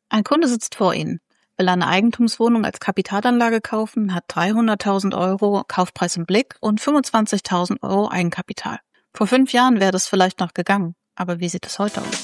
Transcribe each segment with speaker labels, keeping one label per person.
Speaker 1: Ein Kunde sitzt vor Ihnen, will eine Eigentumswohnung als Kapitalanlage kaufen, hat 300.000 Euro Kaufpreis im Blick und 25.000 Euro Eigenkapital. Vor 5 Jahren wäre das vielleicht noch gegangen, aber wie sieht es heute aus?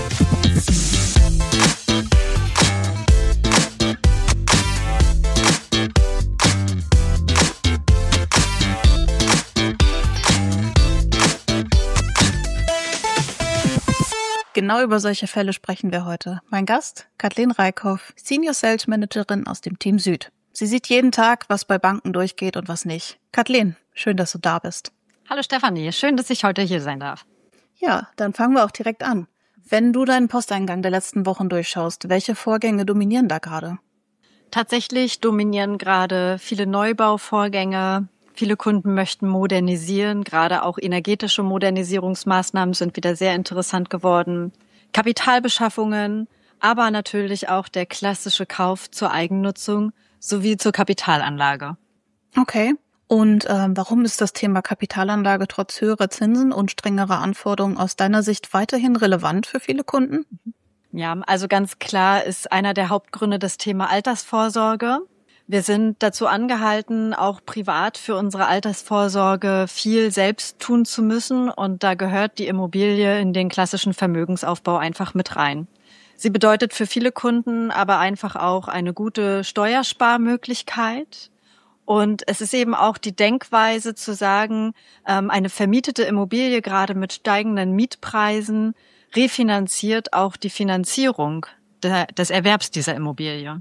Speaker 1: Genau über solche Fälle sprechen wir heute. Mein Gast, Kathleen Reikhoff, Senior Sales Managerin aus dem Team Süd. Sie sieht jeden Tag, was bei Banken durchgeht und was nicht. Kathleen, schön, dass du da bist.
Speaker 2: Hallo Stefanie, schön, dass ich heute hier sein darf.
Speaker 1: Ja, dann fangen wir auch direkt an. Wenn du deinen Posteingang der letzten Wochen durchschaust, welche Vorgänge dominieren da gerade?
Speaker 2: Tatsächlich dominieren gerade viele Neubauvorgänge. Viele Kunden möchten modernisieren, gerade auch energetische Modernisierungsmaßnahmen sind wieder sehr interessant geworden. Kapitalbeschaffungen, aber natürlich auch der klassische Kauf zur Eigennutzung sowie zur Kapitalanlage.
Speaker 1: Okay. Und warum ist das Thema Kapitalanlage trotz höherer Zinsen und strengerer Anforderungen aus deiner Sicht weiterhin relevant für viele Kunden?
Speaker 2: Ja, also ganz klar ist einer der Hauptgründe das Thema Altersvorsorge. Wir sind dazu angehalten, auch privat für unsere Altersvorsorge viel selbst tun zu müssen und da gehört die Immobilie in den klassischen Vermögensaufbau einfach mit rein. Sie bedeutet für viele Kunden aber einfach auch eine gute Steuersparmöglichkeit und es ist eben auch die Denkweise zu sagen, eine vermietete Immobilie gerade mit steigenden Mietpreisen refinanziert auch die Finanzierung des Erwerbs dieser Immobilie.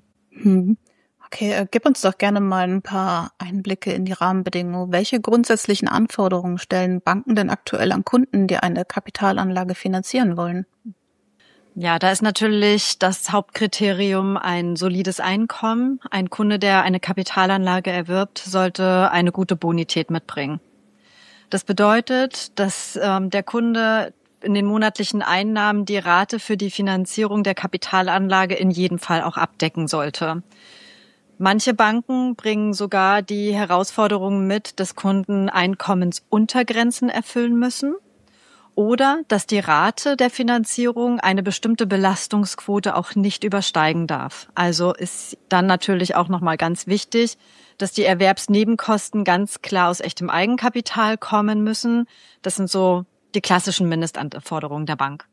Speaker 1: Okay, gib uns doch gerne mal ein paar Einblicke in die Rahmenbedingungen. Welche grundsätzlichen Anforderungen stellen Banken denn aktuell an Kunden, die eine Kapitalanlage finanzieren wollen?
Speaker 2: Ja, da ist natürlich das Hauptkriterium ein solides Einkommen. Ein Kunde, der eine Kapitalanlage erwirbt, sollte eine gute Bonität mitbringen. Das bedeutet, dass der Kunde in den monatlichen Einnahmen die Rate für die Finanzierung der Kapitalanlage in jedem Fall auch abdecken sollte. Manche Banken bringen sogar die Herausforderungen mit, dass Kunden Einkommensuntergrenzen erfüllen müssen oder dass die Rate der Finanzierung eine bestimmte Belastungsquote auch nicht übersteigen darf. Also ist dann natürlich auch nochmal ganz wichtig, dass die Erwerbsnebenkosten ganz klar aus echtem Eigenkapital kommen müssen. Das sind so die klassischen Mindestanforderungen der Bank.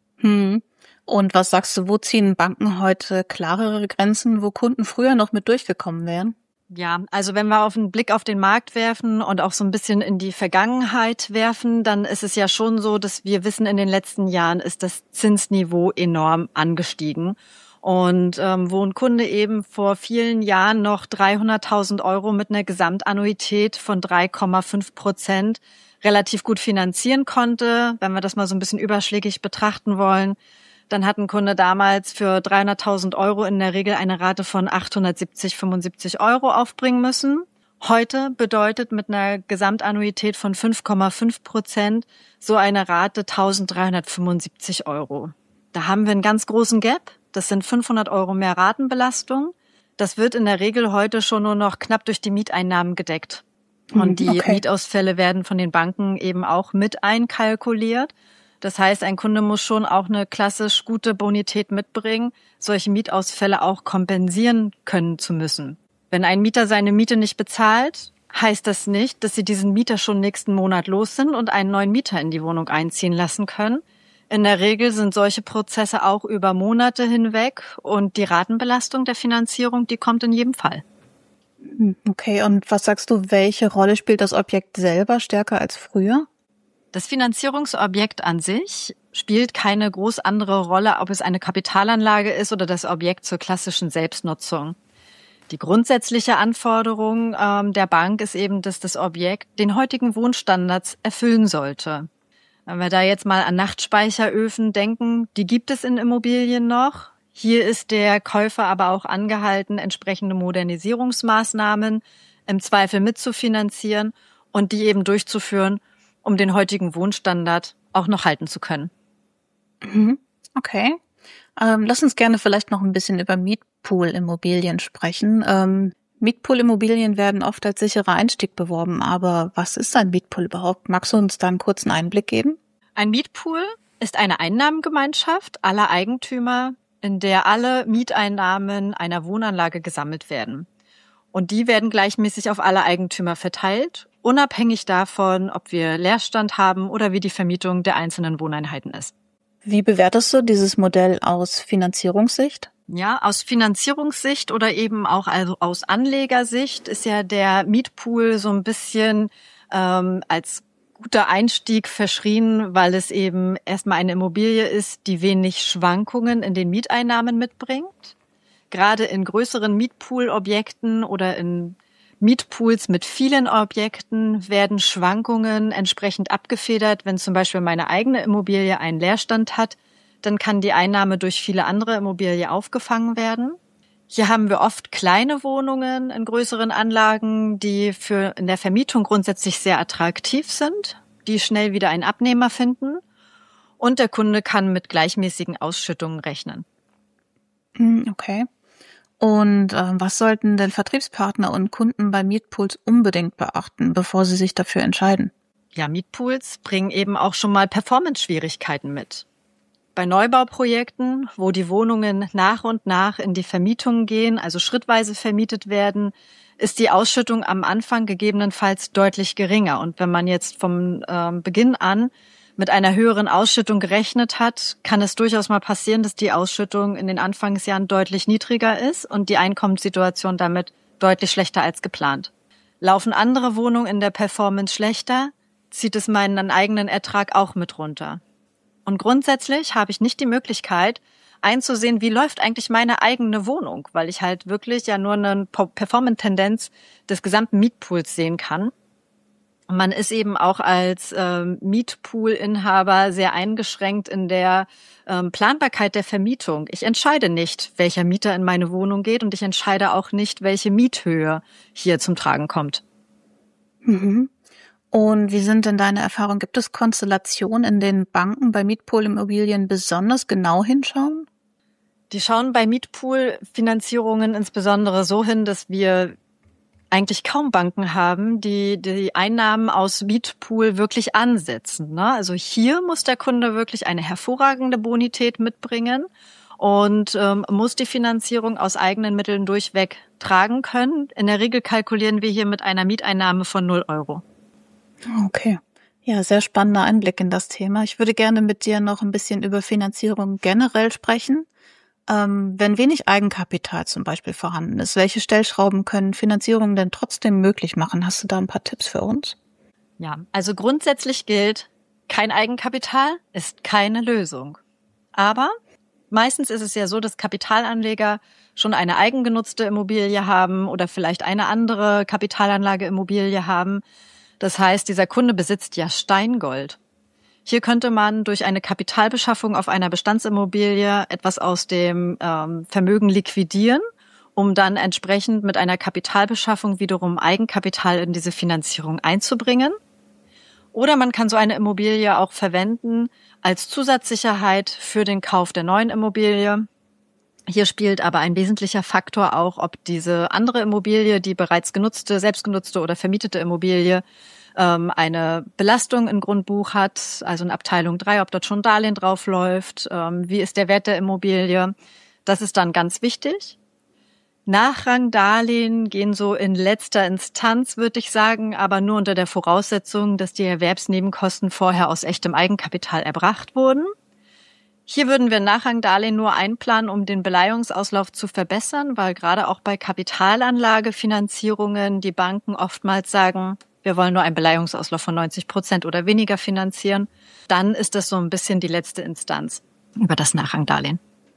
Speaker 1: Und was sagst du, wo ziehen Banken heute klarere Grenzen, wo Kunden früher noch mit durchgekommen wären?
Speaker 2: Ja, also wenn wir auf einen Blick auf den Markt werfen und auch so ein bisschen in die Vergangenheit werfen, dann ist es ja schon so, dass wir wissen, in den letzten Jahren ist das Zinsniveau enorm angestiegen. Und wo ein Kunde eben vor vielen Jahren noch 300.000 Euro mit einer Gesamtannuität von 3,5% relativ gut finanzieren konnte, wenn wir das mal so ein bisschen überschlägig betrachten wollen, dann hat ein Kunde damals für 300.000 Euro in der Regel eine Rate von 875 Euro aufbringen müssen. Heute bedeutet mit einer Gesamtannuität von 5,5% so eine Rate 1.375 Euro. Da haben wir einen ganz großen Gap. Das sind 500 Euro mehr Ratenbelastung. Das wird in der Regel heute schon nur noch knapp durch die Mieteinnahmen gedeckt. Und die Mietausfälle werden von den Banken eben auch mit einkalkuliert. Das heißt, ein Kunde muss schon auch eine klassisch gute Bonität mitbringen, solche Mietausfälle auch kompensieren können zu müssen. Wenn ein Mieter seine Miete nicht bezahlt, heißt das nicht, dass Sie diesen Mieter schon nächsten Monat los sind und einen neuen Mieter in die Wohnung einziehen lassen können. In der Regel sind solche Prozesse auch über Monate hinweg und die Ratenbelastung der Finanzierung, die kommt in jedem Fall.
Speaker 1: Okay, und was sagst du, welche Rolle spielt das Objekt selber stärker als früher?
Speaker 2: Das Finanzierungsobjekt an sich spielt keine groß andere Rolle, ob es eine Kapitalanlage ist oder das Objekt zur klassischen Selbstnutzung. Die grundsätzliche Anforderung der Bank ist eben, dass das Objekt den heutigen Wohnstandards erfüllen sollte. Wenn wir da jetzt mal an Nachtspeicheröfen denken, die gibt es in Immobilien noch. Hier ist der Käufer aber auch angehalten, entsprechende Modernisierungsmaßnahmen im Zweifel mitzufinanzieren und die eben durchzuführen, um den heutigen Wohnstandard auch noch halten zu können.
Speaker 1: Okay. Lass uns gerne vielleicht noch ein bisschen über Mietpool-Immobilien sprechen. Mietpool-Immobilien werden oft als sicherer Einstieg beworben, aber was ist ein Mietpool überhaupt? Magst du uns da einen kurzen Einblick geben?
Speaker 2: Ein Mietpool ist eine Einnahmengemeinschaft aller Eigentümer in der alle Mieteinnahmen einer Wohnanlage gesammelt werden. Und die werden gleichmäßig auf alle Eigentümer verteilt, unabhängig davon, ob wir Leerstand haben oder wie die Vermietung der einzelnen Wohneinheiten ist.
Speaker 1: Wie bewertest du dieses Modell aus Finanzierungssicht?
Speaker 2: Ja, aus Finanzierungssicht oder eben auch also aus Anlegersicht ist ja der Mietpool so ein bisschen als guter Einstieg verschrien, weil es eben erstmal eine Immobilie ist, die wenig Schwankungen in den Mieteinnahmen mitbringt. Gerade in größeren Mietpool-Objekten oder in Mietpools mit vielen Objekten werden Schwankungen entsprechend abgefedert. Wenn zum Beispiel meine eigene Immobilie einen Leerstand hat, dann kann die Einnahme durch viele andere Immobilien aufgefangen werden. Hier haben wir oft kleine Wohnungen in größeren Anlagen, die in der Vermietung grundsätzlich sehr attraktiv sind, die schnell wieder einen Abnehmer finden und der Kunde kann mit gleichmäßigen Ausschüttungen rechnen.
Speaker 1: Okay. Und was sollten denn Vertriebspartner und Kunden bei Mietpools unbedingt beachten, bevor sie sich dafür entscheiden?
Speaker 2: Ja, Mietpools bringen eben auch schon mal Performance-Schwierigkeiten mit. Bei Neubauprojekten, wo die Wohnungen nach und nach in die Vermietung gehen, also schrittweise vermietet werden, ist die Ausschüttung am Anfang gegebenenfalls deutlich geringer. Und wenn man jetzt vom Beginn an mit einer höheren Ausschüttung gerechnet hat, kann es durchaus mal passieren, dass die Ausschüttung in den Anfangsjahren deutlich niedriger ist und die Einkommenssituation damit deutlich schlechter als geplant. Laufen andere Wohnungen in der Performance schlechter, zieht es meinen eigenen Ertrag auch mit runter. Und grundsätzlich habe ich nicht die Möglichkeit einzusehen, wie läuft eigentlich meine eigene Wohnung, weil ich halt wirklich ja nur eine Performance-Tendenz des gesamten Mietpools sehen kann. Und man ist eben auch als Mietpool-Inhaber sehr eingeschränkt in der Planbarkeit der Vermietung. Ich entscheide nicht, welcher Mieter in meine Wohnung geht und ich entscheide auch nicht, welche Miethöhe hier zum Tragen kommt.
Speaker 1: Mhm. Und wie sind denn deine Erfahrungen? Gibt es Konstellationen, in denen Banken bei Mietpool-Immobilien besonders genau hinschauen?
Speaker 2: Die schauen bei Mietpool-Finanzierungen insbesondere so hin, dass wir eigentlich kaum Banken haben, die die Einnahmen aus Mietpool wirklich ansetzen. Ne? Also hier muss der Kunde wirklich eine hervorragende Bonität mitbringen und muss die Finanzierung aus eigenen Mitteln durchweg tragen können. In der Regel kalkulieren wir hier mit einer Mieteinnahme von 0 Euro.
Speaker 1: Okay. Ja, sehr spannender Einblick in das Thema. Ich würde gerne mit dir noch ein bisschen über Finanzierung generell sprechen. Wenn wenig Eigenkapital zum Beispiel vorhanden ist, welche Stellschrauben können Finanzierung denn trotzdem möglich machen? Hast du da ein paar Tipps für uns?
Speaker 2: Ja, also grundsätzlich gilt, kein Eigenkapital ist keine Lösung. Aber meistens ist es ja so, dass Kapitalanleger schon eine eigengenutzte Immobilie haben oder vielleicht eine andere Kapitalanlageimmobilie haben. Das heißt, dieser Kunde besitzt ja Steingold. Hier könnte man durch eine Kapitalbeschaffung auf einer Bestandsimmobilie etwas aus dem Vermögen liquidieren, um dann entsprechend mit einer Kapitalbeschaffung wiederum Eigenkapital in diese Finanzierung einzubringen. Oder man kann so eine Immobilie auch verwenden als Zusatzsicherheit für den Kauf der neuen Immobilie. Hier spielt aber ein wesentlicher Faktor auch, ob diese andere Immobilie, die bereits genutzte, selbstgenutzte oder vermietete Immobilie, eine Belastung im Grundbuch hat, also in Abteilung 3, ob dort schon Darlehen draufläuft, wie ist der Wert der Immobilie. Das ist dann ganz wichtig. Nachrangdarlehen gehen so in letzter Instanz, würde ich sagen, aber nur unter der Voraussetzung, dass die Erwerbsnebenkosten vorher aus echtem Eigenkapital erbracht wurden. Hier würden wir Nachrangdarlehen nur einplanen, um den Beleihungsauslauf zu verbessern, weil gerade auch bei Kapitalanlagefinanzierungen die Banken oftmals sagen, wir wollen nur einen Beleihungsauslauf von 90% oder weniger finanzieren. Dann ist das so ein bisschen die letzte Instanz über das Nachrangdarlehen.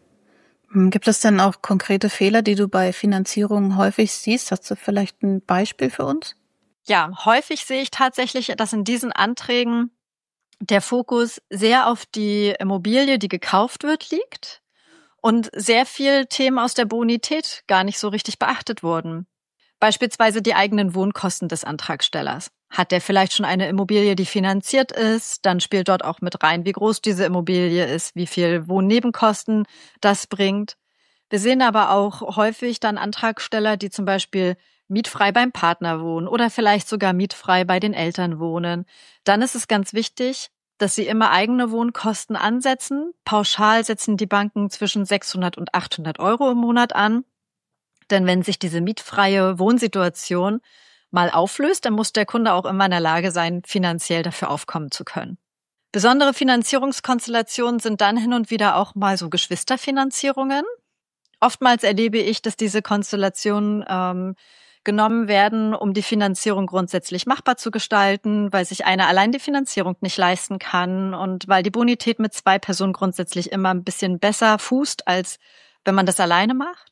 Speaker 1: Gibt es denn auch konkrete Fehler, die du bei Finanzierungen häufig siehst? Hast du vielleicht ein Beispiel für uns?
Speaker 2: Ja, häufig sehe ich tatsächlich, dass in diesen Anträgen der Fokus sehr auf die Immobilie, die gekauft wird, liegt und sehr viel Themen aus der Bonität gar nicht so richtig beachtet wurden. Beispielsweise die eigenen Wohnkosten des Antragstellers. Hat der vielleicht schon eine Immobilie, die finanziert ist? Dann spielt dort auch mit rein, wie groß diese Immobilie ist, wie viel Wohnnebenkosten das bringt. Wir sehen aber auch häufig dann Antragsteller, die zum Beispiel mietfrei beim Partner wohnen oder vielleicht sogar mietfrei bei den Eltern wohnen. Dann ist es ganz wichtig, dass sie immer eigene Wohnkosten ansetzen. Pauschal setzen die Banken zwischen 600 und 800 Euro im Monat an. Denn wenn sich diese mietfreie Wohnsituation mal auflöst, dann muss der Kunde auch immer in der Lage sein, finanziell dafür aufkommen zu können. Besondere Finanzierungskonstellationen sind dann hin und wieder auch mal so Geschwisterfinanzierungen. Oftmals erlebe ich, dass diese Konstellationen genommen werden, um die Finanzierung grundsätzlich machbar zu gestalten, weil sich einer allein die Finanzierung nicht leisten kann und weil die Bonität mit 2 Personen grundsätzlich immer ein bisschen besser fußt, als wenn man das alleine macht.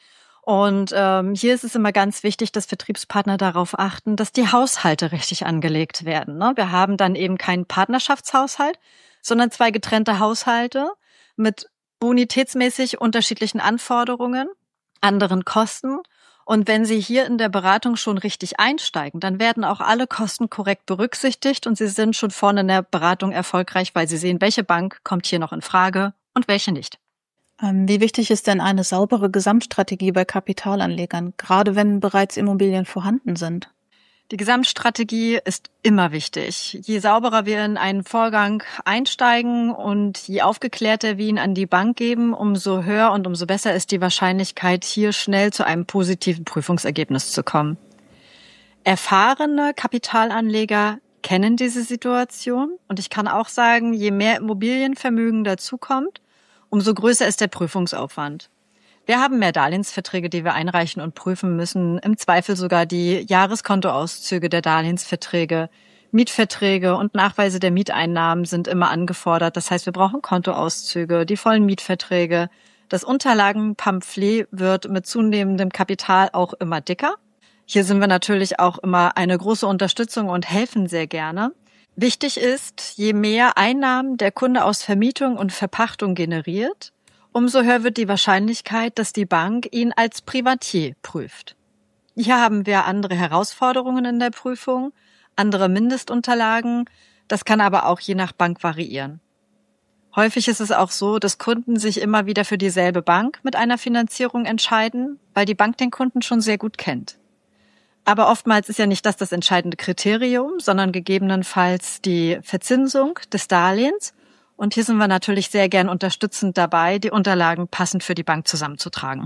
Speaker 2: Und hier ist es immer ganz wichtig, dass Vertriebspartner darauf achten, dass die Haushalte richtig angelegt werden. Ne? Wir haben dann eben keinen Partnerschaftshaushalt, sondern 2 getrennte Haushalte mit bonitätsmäßig unterschiedlichen Anforderungen, anderen Kosten. Und wenn Sie hier in der Beratung schon richtig einsteigen, dann werden auch alle Kosten korrekt berücksichtigt und Sie sind schon vorne in der Beratung erfolgreich, weil Sie sehen, welche Bank kommt hier noch in Frage und welche nicht.
Speaker 1: Wie wichtig ist denn eine saubere Gesamtstrategie bei Kapitalanlegern, gerade wenn bereits Immobilien vorhanden sind?
Speaker 2: Die Gesamtstrategie ist immer wichtig. Je sauberer wir in einen Vorgang einsteigen und je aufgeklärter wir ihn an die Bank geben, umso höher und umso besser ist die Wahrscheinlichkeit, hier schnell zu einem positiven Prüfungsergebnis zu kommen. Erfahrene Kapitalanleger kennen diese Situation und ich kann auch sagen, je mehr Immobilienvermögen dazukommt, umso größer ist der Prüfungsaufwand. Wir haben mehr Darlehensverträge, die wir einreichen und prüfen müssen, im Zweifel sogar die Jahreskontoauszüge der Darlehensverträge, Mietverträge und Nachweise der Mieteinnahmen sind immer angefordert. Das heißt, wir brauchen Kontoauszüge, die vollen Mietverträge. Das Unterlagenpamphlet wird mit zunehmendem Kapital auch immer dicker. Hier sind wir natürlich auch immer eine große Unterstützung und helfen sehr gerne. Wichtig ist, je mehr Einnahmen der Kunde aus Vermietung und Verpachtung generiert, umso höher wird die Wahrscheinlichkeit, dass die Bank ihn als Privatier prüft. Hier haben wir andere Herausforderungen in der Prüfung, andere Mindestunterlagen. Das kann aber auch je nach Bank variieren. Häufig ist es auch so, dass Kunden sich immer wieder für dieselbe Bank mit einer Finanzierung entscheiden, weil die Bank den Kunden schon sehr gut kennt. Aber oftmals ist ja nicht das entscheidende Kriterium, sondern gegebenenfalls die Verzinsung des Darlehens. Und hier sind wir natürlich sehr gern unterstützend dabei, die Unterlagen passend für die Bank zusammenzutragen.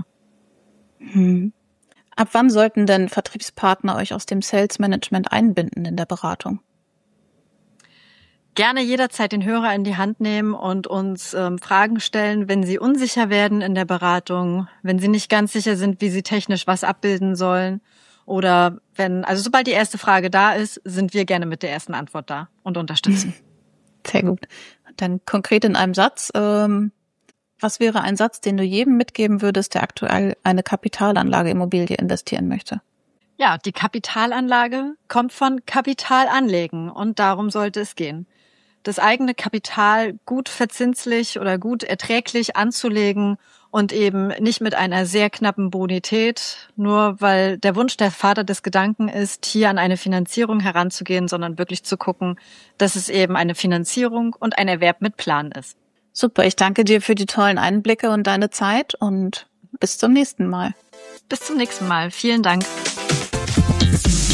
Speaker 1: Ab wann sollten denn Vertriebspartner euch aus dem Sales Management einbinden in der Beratung?
Speaker 2: Gerne jederzeit den Hörer in die Hand nehmen und uns Fragen stellen, wenn Sie unsicher werden in der Beratung, wenn Sie nicht ganz sicher sind, wie Sie technisch was abbilden sollen. Oder sobald die erste Frage da ist, sind wir gerne mit der ersten Antwort da und unterstützen.
Speaker 1: Sehr gut. Dann konkret in einem Satz, was wäre ein Satz, den du jedem mitgeben würdest, der aktuell eine Kapitalanlageimmobilie investieren möchte?
Speaker 2: Ja, die Kapitalanlage kommt von Kapitalanlegen und darum sollte es gehen. Das eigene Kapital gut verzinslich oder gut erträglich anzulegen und eben nicht mit einer sehr knappen Bonität, nur weil der Wunsch der Vater des Gedanken ist, hier an eine Finanzierung heranzugehen, sondern wirklich zu gucken, dass es eben eine Finanzierung und ein Erwerb mit Plan ist.
Speaker 1: Super, ich danke dir für die tollen Einblicke und deine Zeit und bis zum nächsten Mal.
Speaker 2: Bis zum nächsten Mal. Vielen Dank.